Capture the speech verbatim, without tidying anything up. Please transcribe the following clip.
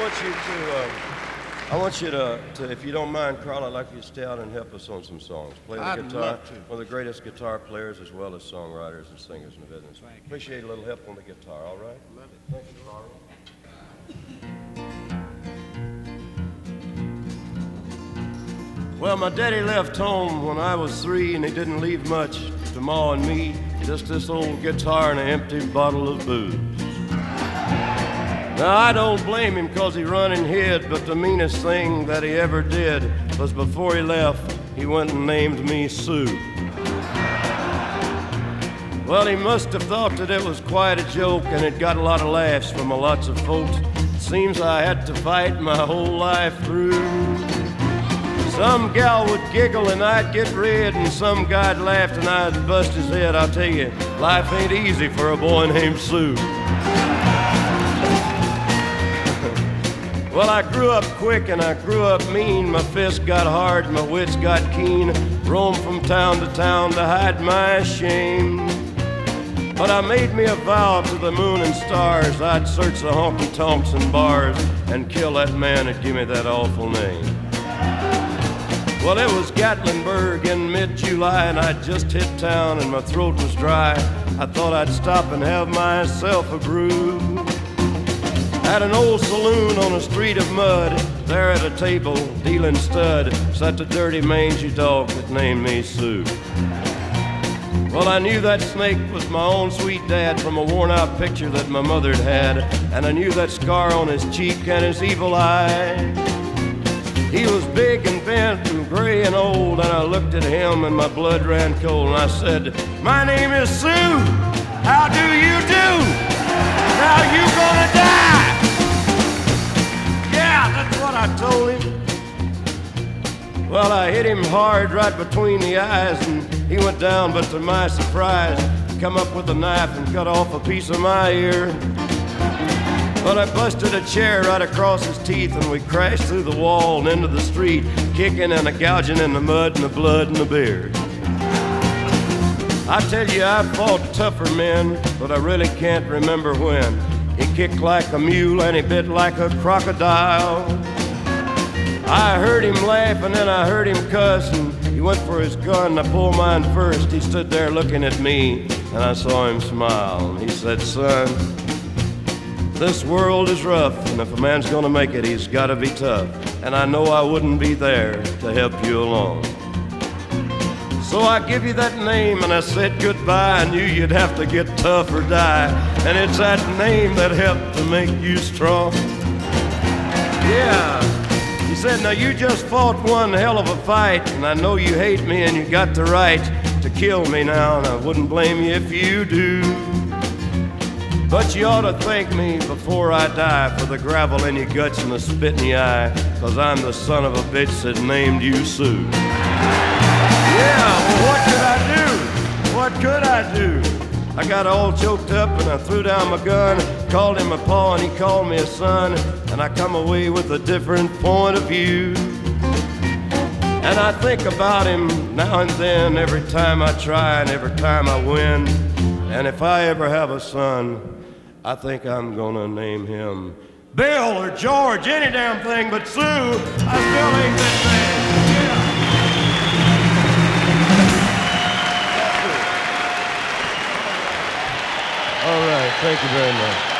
want you to, uh, I want you to, to, if you don't mind, Carl, I'd like you to stay out and help us on some songs. Play the I'd guitar. love to. One of the greatest guitar players as well as songwriters and singers in the business. Thank you. Appreciate a little help on the guitar, all right? Love it. Thank you, Carl. Well, my daddy left home when I was three, and he didn't leave much to Ma and me, just this old guitar and an empty bottle of booze. Now, I don't blame him because he run and hid, but the meanest thing that he ever did was before he left, he went and named me Sue. Well, he must have thought that it was quite a joke, and it got a lot of laughs from a lots of folks. Seems I had to fight my whole life through. Some gal would giggle and I'd get red, and some guy'd laugh and I'd bust his head. I'll tell you, life ain't easy for a boy named Sue. Well, I grew up quick and I grew up mean. My fists got hard, my wits got keen. Roamed from town to town to hide my shame. But I made me a vow to the moon and stars, I'd search the honky-tonks and bars and kill that man that gave me that awful name. Well, it was Gatlinburg in mid-July, and I'd just hit town and my throat was dry. I thought I'd stop and have myself a brew. At an old saloon on a street of mud, there at a table, dealing stud, sat the dirty mangy dog that named me Sue. Well, I knew that snake was my own sweet dad from a worn-out picture that my mother'd had, and I knew that scar on his cheek and his evil eye. He was big and bent and gray and old, and I looked at him and my blood ran cold, and I said, "My name is Sue. How do you do? Now you gonna die?" Yeah, that's what I told him. Well, I hit him hard right between the eyes, and he went down, but to my surprise, come up with a knife and cut off a piece of my ear. But I busted a chair right across his teeth, and we crashed through the wall and into the street, kicking and a gouging in the mud and the blood and the beard. I tell you, I fought tougher men, but I really can't remember when. He kicked like a mule and he bit like a crocodile. I heard him laugh and then I heard him cuss, and he went for his gun. I pulled mine first. He stood there looking at me, and I saw him smile. And he said, "Son, this world is rough, and if a man's gonna make it, he's gotta be tough. And I know I wouldn't be there to help you along. So I give you that name, and I said goodbye. I knew you'd have to get tough or die, and it's that name that helped to make you strong." Yeah. He said, "Now you just fought one hell of a fight, and I know you hate me and you got the right to kill me now, and I wouldn't blame you if you do. But you ought to thank me before I die for the gravel in your guts and the spit in your eye, 'cause I'm the son of a bitch that named you Sue." Yeah, well, what could I do? What could I do? I got all choked up and I threw down my gun, called him a pa and he called me a son, and I come away with a different point of view. And I think about him now and then, every time I try and every time I win. And if I ever have a son, I think I'm gonna name him Bill or George, any damn thing but Sue. I still ain't that bad. Yeah. All right, thank you very much.